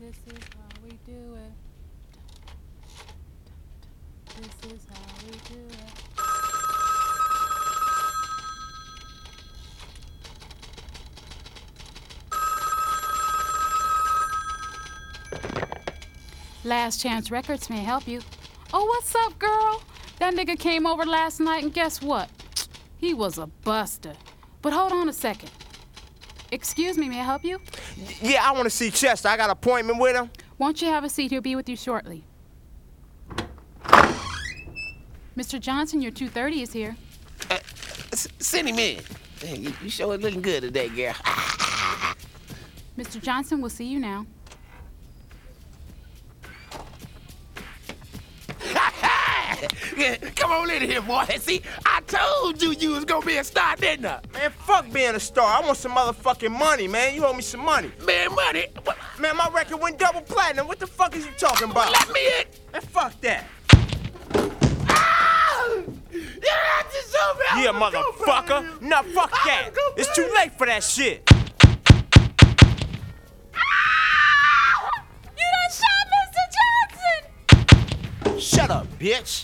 This is how we do it. This is how we do it. Last Chance Records may help you. Oh, what's up, girl? That nigga came over last night and guess what? He was a buster. But hold on a second. Excuse me, may I help you? Yeah, I want to see Chester. I got an appointment with him. Won't you have a seat? He'll be with you shortly. Mr. Johnson, your 2:30 is here. Send him in. Dang, you sure looking good today, girl. Mr. Johnson, we'll see you now. Yeah, come on in here, boy. See, I told you was gonna be a star, didn't I? Man, fuck being a star. I want some motherfucking money, man. You owe me some money. Man, money? What? Man, my record went double platinum. What the fuck is you talking about? Let me in. Man, fuck that. Ah! You have to show me. Yeah, motherfucker. No, fuck that. It's too late for that shit. You done shot Mr. Johnson! Shut up, bitch.